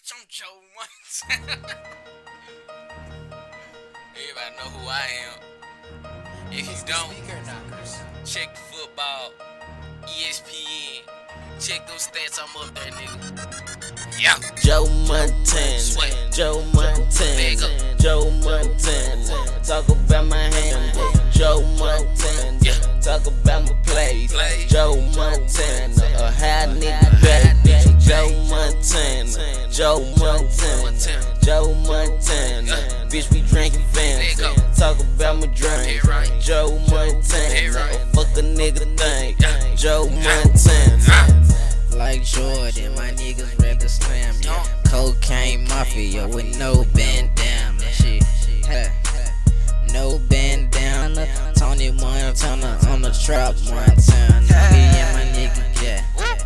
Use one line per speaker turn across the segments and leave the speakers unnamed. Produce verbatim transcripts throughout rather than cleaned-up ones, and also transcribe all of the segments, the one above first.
bitch, I'm Joe Montana. Everybody know who I am. If you don't, check the football, E S P N. Check those stats, I'm up there, nigga. Yeah.
Joe Montana, Joe Montana, Joe Montana. Talk about my handbook, Joe Montana. Talk about my plays, Joe Montana. A high nigga baby, Joe Montana, Joe Montana, Joe Montana. Bitch, we drinking fancy. Talk about my drink, Joe Montana. Fuck a nigga thing, Joe Montana.
Like Jordan, my niggas ready to slam ya. Cocaine mafia with no bandana. Shit, hey. No bandana. Tony Montana on the trap Montana. Me and my nigga, yeah.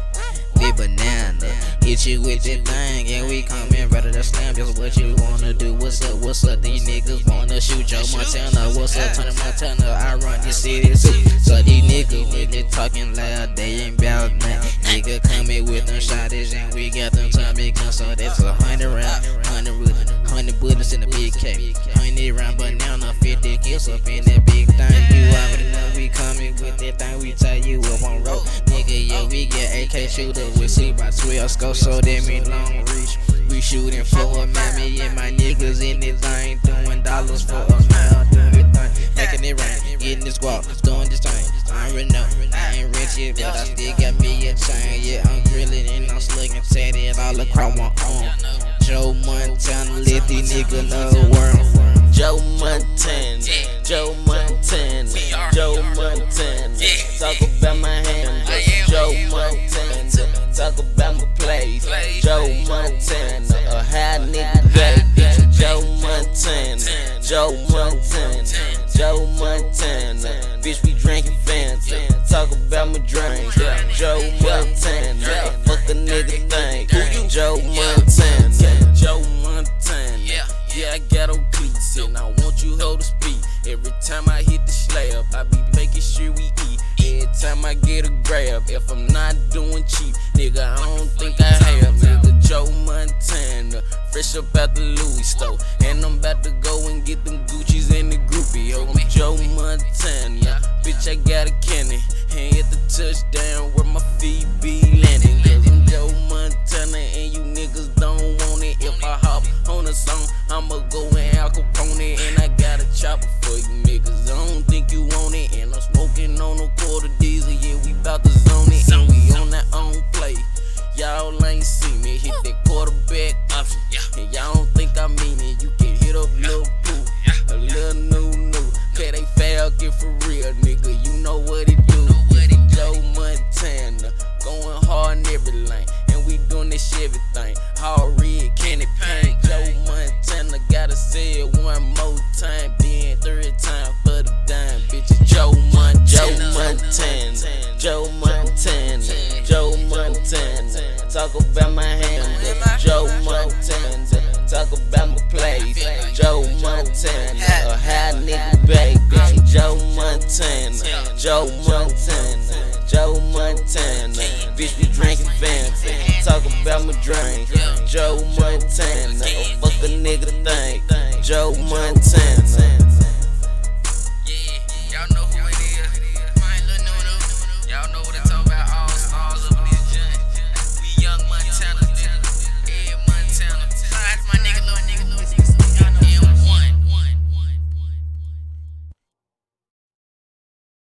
Big banana. Hit you with that thing and we coming ready to slam. Just what you wanna do? What's up? What's up? These niggas wanna shoot Joe Montana. What's up? Tony Montana. I run this city too. So these niggas when they talking loud, they ain't bout nothing. Nigga coming with them shotties and we got them Tommy guns. So that's a hundred round, hundred with hundred bullets in the big K, hundred round banana, fifty kills up in that big thing. You already know we coming with that thing. We tie you up on road, nigga. Yeah, we get A K shooter with C by twelve scope, so that mean long reach. We shooting for a man, me and my niggas in this thing, doing dollars for a mile, doing this thing, making it rain, getting this walk, doing this thing. I already know I ain't rich yet, but I still got me a chain. Yeah, I'm grilling and I'm slugging, tatted all across my arm. Joe Montana, let these niggas know where I'm from.
Joe Montana, Joe Montana, Joe Montana. Talk about my handbook, Joe Montana. Talk about my plays, Joe Montana. A high nigga baby, Joe Montana, Joe Montana, Joe Montana. Bitch, we drinking fancy. Talk about my drink, Joe Montana. Fuck a nigga thing, Joe Montana, Joe Montana. Yeah, I got old cleats and I want you hold the speed. Every time I hit the slab, I be making sure we eat. Every time I get a grab, if I'm not doing cheap, nigga, I don't think I have. Nigga, Joe Montana, fresh up out the Louis store, and I'm about to go and get them Gucci's and the groupie. Yo, I'm Joe Montana, bitch, I got a cannon, and hit the touchdown where my feet be landing. Cause I'm Joe Montana, and you niggas don't want it. If I hop on a song, I'ma go and Al Capone, and I got a chopper for you niggas. I don't think you want it, and I'm smoking on a quarter diesel. Yeah, we bout to zone it, and we on that on play. Y'all ain't see me hit that quarterback option, and y'all don't think I mean it. You can hit up Lil Pooh, a little new new. Okay, they Falcon for real, nigga. You know what it do. Joe Montana, going hard in every lane, and we doing this Chevy thing. All red candy paint. Joe Montana, gotta say it one more time, then third time for the dime, bitch. Joe Montana, Joe Montana, Joe Montana, Joe Montana. Talk about my handbook, Joe Montana. Talk about my plays, Joe Montana. A high nigga baby, Joe Montana, Joe Montana, Joe Montana. Bitch, we drinking fancy. Talk about my drink, Joe Montana. Fuck a nigga thing, Joe Montana.